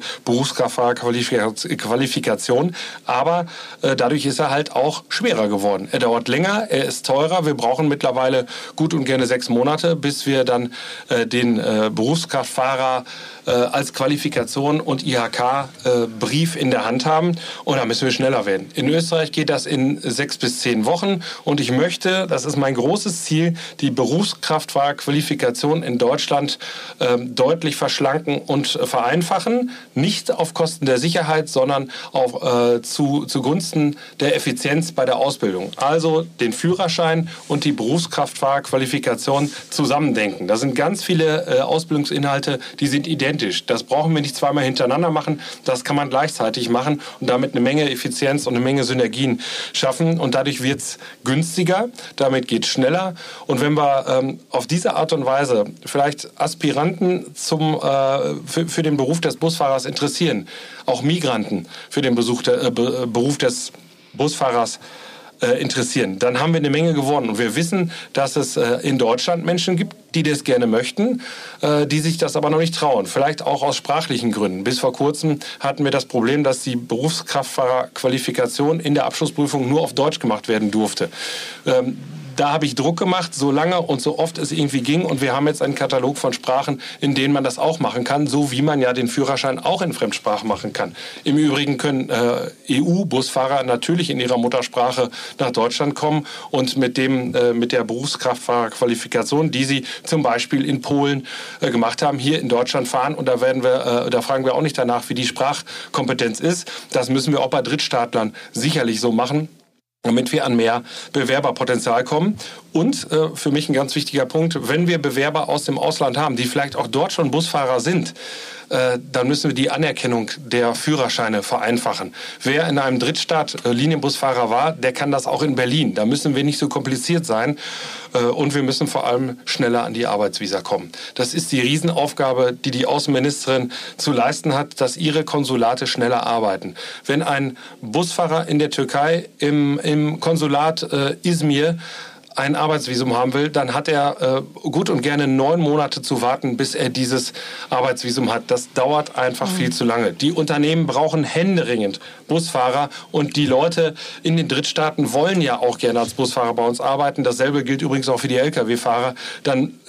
Berufskraftfahrerqualifikation. Aber äh, dadurch ist er halt auch schwerer geworden. Er dauert länger, er ist teurer. Wir brauchen mittlerweile gut und gerne sechs Monate, bis wir dann äh, den äh, Berufskraftfahrer äh, als Qualifikation und I H K-Brief äh, in der Hand haben. Und da müssen wir schneller werden. In Österreich geht das in sechs bis zehn Wochen. Und ich möchte, das ist mein großes Ziel, die Berufskraftfahrerqualifikation in Deutschland äh, deutlich verschlanken und äh, vereinfachen. Nicht auf Kosten der Sicherheit, sondern auf, äh, zu, zugunsten der Effizienz bei der Ausbildung. Also den Führerschein und die Berufskraftfahrerqualifikation zusammendenken. Da sind ganz viele äh, Ausbildungsinhalte, die sind identisch. Das brauchen wir nicht zweimal hintereinander machen, das kann man gleichzeitig machen und damit eine Menge Effizienz und eine Menge Synergien schaffen. Und dadurch wird es günstiger, damit geht es schneller. Und wenn wir ähm, auf diese Art und Weise vielleicht Aspiranten zum, äh, für, für den Beruf des Busfahrers interessieren, auch Migranten für den Besuch der, äh, Be- Beruf des Busfahrers äh, interessieren, dann haben wir eine Menge gewonnen. Und wir wissen, dass es äh, in Deutschland Menschen gibt, die das gerne möchten, äh, die sich das aber noch nicht trauen. Vielleicht auch aus sprachlichen Gründen. Bis vor kurzem hatten wir das Problem, dass die Berufskraftfahrerqualifikation in der Abschlussprüfung nur auf Deutsch gemacht werden durfte. Ähm, Da habe ich Druck gemacht, so lange und so oft es irgendwie ging. Und wir haben jetzt einen Katalog von Sprachen, in denen man das auch machen kann, so wie man ja den Führerschein auch in Fremdsprachen machen kann. Im Übrigen können äh, E U-Busfahrer natürlich in ihrer Muttersprache nach Deutschland kommen und mit, dem, äh, mit der Berufskraftfahrerqualifikation, die sie zum Beispiel in Polen äh, gemacht haben, hier in Deutschland fahren. Und da, werden wir, äh, da fragen wir auch nicht danach, wie die Sprachkompetenz ist. Das müssen wir auch bei Drittstaatlern sicherlich so machen, damit wir an mehr Bewerberpotenzial kommen. Und äh, für mich ein ganz wichtiger Punkt, wenn wir Bewerber aus dem Ausland haben, die vielleicht auch dort schon Busfahrer sind, äh, dann müssen wir die Anerkennung der Führerscheine vereinfachen. Wer in einem Drittstaat äh, Linienbusfahrer war, der kann das auch in Berlin. Da müssen wir nicht so kompliziert sein äh, und wir müssen vor allem schneller an die Arbeitsvisa kommen. Das ist die Riesenaufgabe, die die Außenministerin zu leisten hat, dass ihre Konsulate schneller arbeiten. Wenn ein Busfahrer in der Türkei im, im Konsulat äh, Izmir ein Arbeitsvisum haben will, dann hat er äh, gut und gerne neun Monate zu warten, bis er dieses Arbeitsvisum hat. Das dauert einfach mhm. viel zu lange. Die Unternehmen brauchen händeringend Busfahrer und die Leute in den Drittstaaten wollen ja auch gerne als Busfahrer bei uns arbeiten. Dasselbe gilt übrigens auch für die Lkw-Fahrer. Dann äh,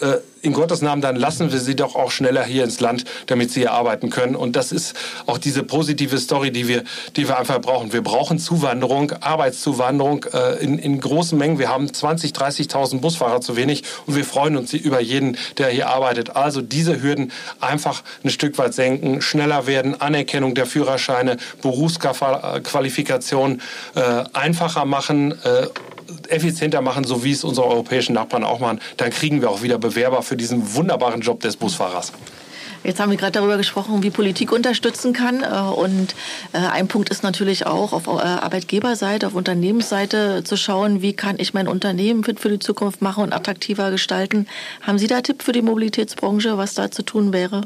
in Gottes Namen, dann lassen wir sie doch auch schneller hier ins Land, damit sie hier arbeiten können. Und das ist auch diese positive Story, die wir, die wir einfach brauchen. Wir brauchen Zuwanderung, Arbeitszuwanderung äh, in, in großen Mengen. Wir haben zwanzig, dreißigtausend Busfahrer zu wenig und wir freuen uns über jeden, der hier arbeitet. Also diese Hürden einfach ein Stück weit senken, schneller werden, Anerkennung der Führerscheine, Berufsqualifikation äh, einfacher machen, äh, effizienter machen, so wie es unsere europäischen Nachbarn auch machen. Dann kriegen wir auch wieder Bewerber für diesen wunderbaren Job des Busfahrers. Jetzt haben wir gerade darüber gesprochen, wie Politik unterstützen kann. Und ein Punkt ist natürlich auch, auf Arbeitgeberseite, auf Unternehmensseite zu schauen, wie kann ich mein Unternehmen fit für die Zukunft machen und attraktiver gestalten. Haben Sie da einen Tipp für die Mobilitätsbranche, was da zu tun wäre?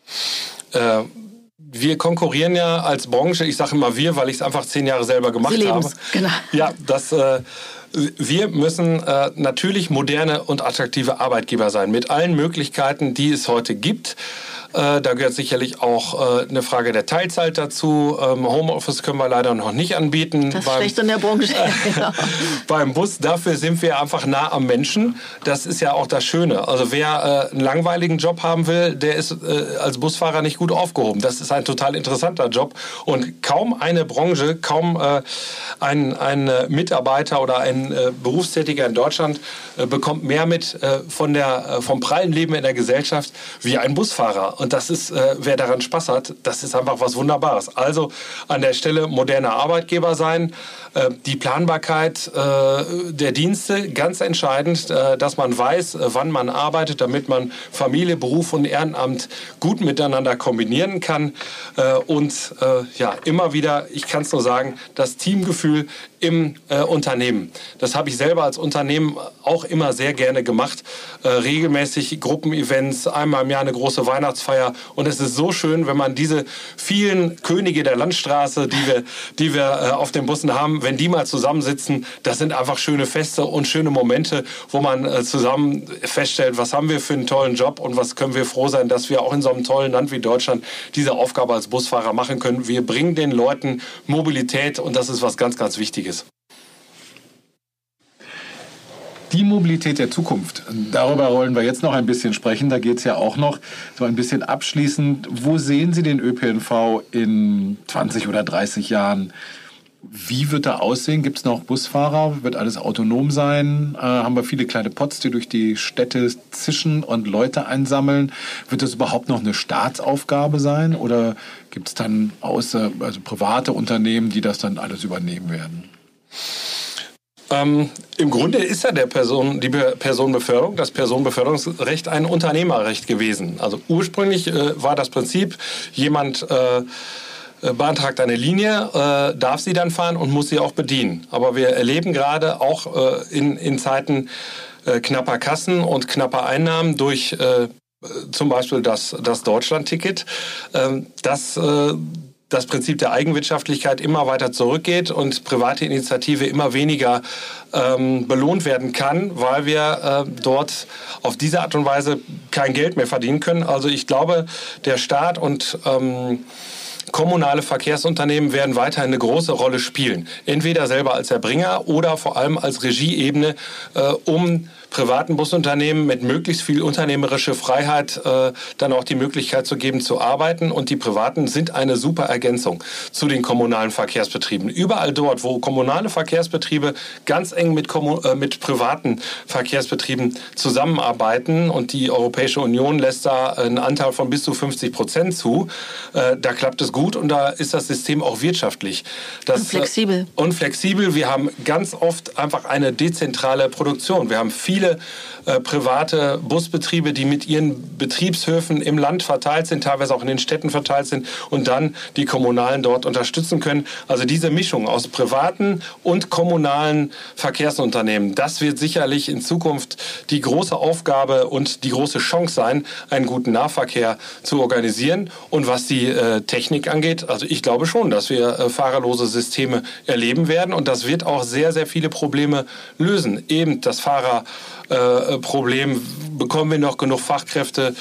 Äh Wir konkurrieren ja als Branche, ich sage immer wir, weil ich es einfach zehn Jahre selber gemacht Sie habe. Genau. Ja, das, äh, wir müssen äh, natürlich moderne und attraktive Arbeitgeber sein, mit allen Möglichkeiten, die es heute gibt. Äh, da gehört sicherlich auch äh, eine Frage der Teilzeit dazu. Ähm, Homeoffice können wir leider noch nicht anbieten. Das ist beim, schlecht in der Branche. Genau. Beim Bus, dafür sind wir einfach nah am Menschen. Das ist ja auch das Schöne. Also wer äh, einen langweiligen Job haben will, der ist äh, als Busfahrer nicht gut aufgehoben. Das ist ein total interessanter Job. Und kaum eine Branche, kaum äh, ein, ein Mitarbeiter oder ein äh, Berufstätiger in Deutschland äh, bekommt mehr mit äh, von der, äh, vom prallen Leben in der Gesellschaft wie ein Busfahrer. Und das ist, äh, wer daran Spaß hat, das ist einfach was Wunderbares. Also an der Stelle moderner Arbeitgeber sein, äh, die Planbarkeit äh, der Dienste, ganz entscheidend, äh, dass man weiß, äh, wann man arbeitet, damit man Familie, Beruf und Ehrenamt gut miteinander kombinieren kann. Äh, und äh, ja, immer wieder, ich kann es nur sagen, das Teamgefühl im äh, Unternehmen. Das habe ich selber als Unternehmen auch immer sehr gerne gemacht. Äh, regelmäßig Gruppenevents, einmal im Jahr eine große Weihnachtsfeier. Und es ist so schön, wenn man diese vielen Könige der Landstraße, die wir, die wir äh, auf den Bussen haben, wenn die mal zusammensitzen, das sind einfach schöne Feste und schöne Momente, wo man äh, zusammen feststellt, was haben wir für einen tollen Job und was können wir froh sein, dass wir auch in so einem tollen Land wie Deutschland diese Aufgabe als Busfahrer machen können. Wir bringen den Leuten Mobilität und das ist was ganz, ganz Wichtiges. Die Mobilität der Zukunft, darüber wollen wir jetzt noch ein bisschen sprechen. Da geht es ja auch noch so ein bisschen abschließend. Wo sehen Sie den Ö P N V in zwanzig oder dreißig Jahren? Wie wird er aussehen? Gibt es noch Busfahrer? Wird alles autonom sein? Äh, haben wir viele kleine Pots, die durch die Städte zischen und Leute einsammeln? Wird das überhaupt noch eine Staatsaufgabe sein? Oder gibt es dann außer, also private Unternehmen, die das dann alles übernehmen werden? Ähm, Im Grunde ist ja der Person, die Personenbeförderung, das Personenbeförderungsrecht ein Unternehmerrecht gewesen. Also ursprünglich äh, war das Prinzip, jemand äh, beantragt eine Linie, äh, darf sie dann fahren und muss sie auch bedienen. Aber wir erleben gerade auch äh, in, in Zeiten äh, knapper Kassen und knapper Einnahmen durch äh, zum Beispiel das, das Deutschland-Ticket, äh, dass äh, das Prinzip der Eigenwirtschaftlichkeit immer weiter zurückgeht und private Initiative immer weniger ähm, belohnt werden kann, weil wir äh, dort auf diese Art und Weise kein Geld mehr verdienen können. Also ich glaube, der Staat und ähm, kommunale Verkehrsunternehmen werden weiterhin eine große Rolle spielen. Entweder selber als Erbringer oder vor allem als Regieebene, äh, um privaten Busunternehmen mit möglichst viel unternehmerische Freiheit äh, dann auch die Möglichkeit zu geben, zu arbeiten. Und die Privaten sind eine super Ergänzung zu den kommunalen Verkehrsbetrieben. Überall dort, wo kommunale Verkehrsbetriebe ganz eng mit, äh, mit privaten Verkehrsbetrieben zusammenarbeiten und die Europäische Union lässt da einen Anteil von bis zu fünfzig Prozent zu, äh, da klappt es gut und da ist das System auch wirtschaftlich. Das, und flexibel. Äh, und flexibel. Wir haben ganz oft einfach eine dezentrale Produktion. Wir haben viele Äh, private Busbetriebe, die mit ihren Betriebshöfen im Land verteilt sind, teilweise auch in den Städten verteilt sind und dann die Kommunalen dort unterstützen können. Also diese Mischung aus privaten und kommunalen Verkehrsunternehmen, das wird sicherlich in Zukunft die große Aufgabe und die große Chance sein, einen guten Nahverkehr zu organisieren. Und was die äh, Technik angeht, also ich glaube schon, dass wir äh, fahrerlose Systeme erleben werden und das wird auch sehr, sehr viele Probleme lösen. Eben das Fahrer Äh, Problem, bekommen wir noch genug Fachkräfte,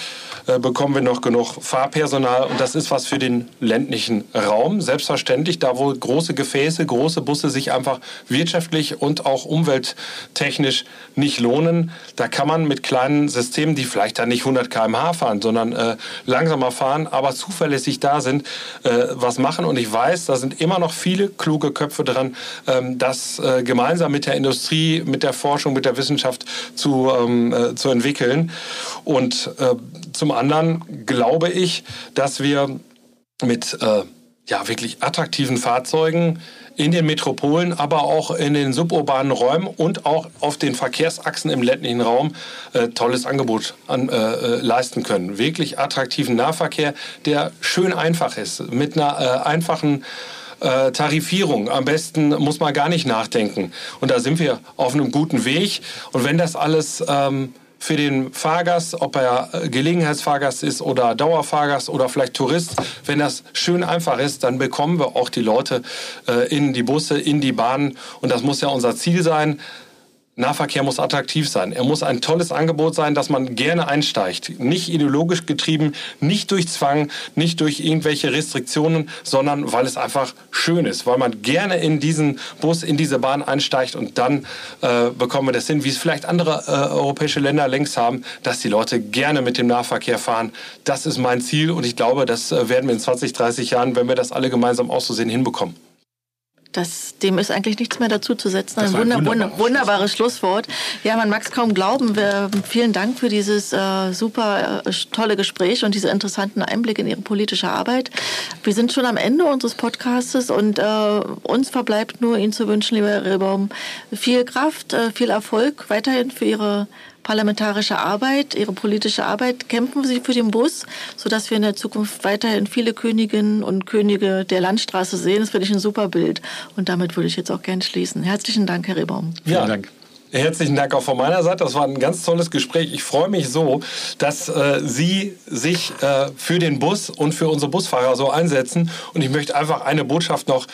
äh, bekommen wir noch genug Fahrpersonal. Und das ist was für den ländlichen Raum. Selbstverständlich, da wo große Gefäße, große Busse sich einfach wirtschaftlich und auch umwelttechnisch nicht lohnen, da kann man mit kleinen Systemen, die vielleicht dann nicht hundert Kilometer pro Stunde fahren, sondern äh, langsamer fahren, aber zuverlässig da sind, äh, was machen. Und ich weiß, da sind immer noch viele kluge Köpfe dran, ähm, das äh, gemeinsam mit der Industrie, mit der Forschung, mit der Wissenschaft zu, ähm, äh, zu entwickeln. Und äh, zum anderen glaube ich, dass wir mit äh, ja, wirklich attraktiven Fahrzeugen in den Metropolen, aber auch in den suburbanen Räumen und auch auf den Verkehrsachsen im ländlichen Raum äh, tolles Angebot an, äh, leisten können. Wirklich attraktiven Nahverkehr, der schön einfach ist, mit einer äh, einfachen äh, Tarifierung. Am besten muss man gar nicht nachdenken. Und da sind wir auf einem guten Weg. Und wenn das alles ähm, für den Fahrgast, ob er Gelegenheitsfahrgast ist oder Dauerfahrgast oder vielleicht Tourist, wenn das schön einfach ist, dann bekommen wir auch die Leute äh, in die Busse, in die Bahnen. Und das muss ja unser Ziel sein. Nahverkehr muss attraktiv sein. Er muss ein tolles Angebot sein, dass man gerne einsteigt. Nicht ideologisch getrieben, nicht durch Zwang, nicht durch irgendwelche Restriktionen, sondern weil es einfach schön ist, weil man gerne in diesen Bus, in diese Bahn einsteigt und dann äh, bekommen wir das hin, wie es vielleicht andere äh, europäische Länder längst haben, dass die Leute gerne mit dem Nahverkehr fahren. Das ist mein Ziel und ich glaube, das äh, werden wir in zwanzig, dreißig Jahren, wenn wir das alle gemeinsam auch so sehen, hinbekommen. Das, dem ist eigentlich nichts mehr dazu zu setzen. Ein, ein wunder, wunderbares, wunderbares Schlusswort. Ja, man mag es kaum glauben. Wir, vielen Dank für dieses äh, super äh, tolle Gespräch und diese interessanten Einblicke in Ihre politische Arbeit. Wir sind schon am Ende unseres Podcastes und äh, uns verbleibt nur, Ihnen zu wünschen, lieber Herr Rehbaum, viel Kraft, äh, viel Erfolg weiterhin für Ihre parlamentarische Arbeit, Ihre politische Arbeit. Kämpfen Sie für den Bus, sodass wir in der Zukunft weiterhin viele Königinnen und Könige der Landstraße sehen. Das finde ich ein super Bild. Und damit würde ich jetzt auch gerne schließen. Herzlichen Dank, Herr Rehbaum. Vielen ja. Dank. Herzlichen Dank auch von meiner Seite. Das war ein ganz tolles Gespräch. Ich freue mich so, dass äh, Sie sich äh, für den Bus und für unsere Busfahrer so einsetzen. Und ich möchte einfach eine Botschaft noch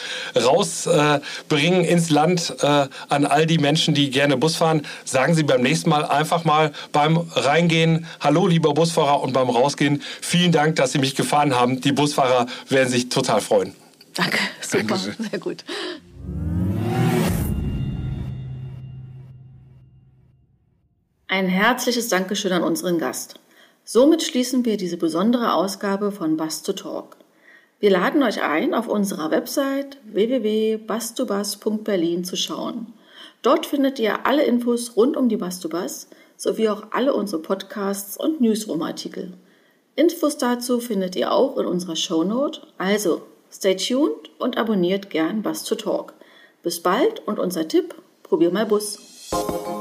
rausbringen äh, ins Land äh, an all die Menschen, die gerne Bus fahren. Sagen Sie beim nächsten Mal einfach mal beim Reingehen, hallo lieber Busfahrer, und beim Rausgehen, vielen Dank, dass Sie mich gefahren haben. Die Busfahrer werden sich total freuen. Danke, super, Dankeschön. Sehr gut. Ein herzliches Dankeschön an unseren Gast. Somit schließen wir diese besondere Ausgabe von Bus to Talk. Wir laden euch ein, auf unserer Website w w w punkt bus to bus punkt berlin zu schauen. Dort findet ihr alle Infos rund um die Bus to Bus sowie auch alle unsere Podcasts und Newsroom-Artikel. Infos dazu findet ihr auch in unserer Shownote. Also stay tuned und abonniert gern Bus to Talk. Bis bald und unser Tipp: probier mal Bus.